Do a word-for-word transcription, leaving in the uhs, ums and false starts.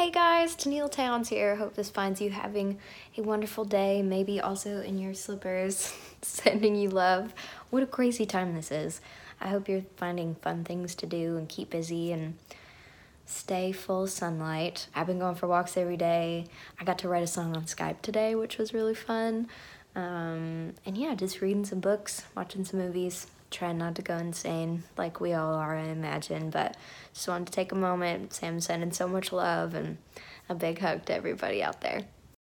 Hey guys, Tennille Towns here. Hope this finds you having a wonderful day, maybe also in your slippers, sending you love. What a crazy time this is. I hope you're finding fun things to do and keep busy and stay full sunlight. I've been going for walks every day. I got to write a song on Skype today, which was really fun. Um, and yeah, just reading some books, watching some movies, trying not to go insane like we all are, I imagine, but just wanted to take a moment, say I'm sending so much love and a big hug to everybody out there.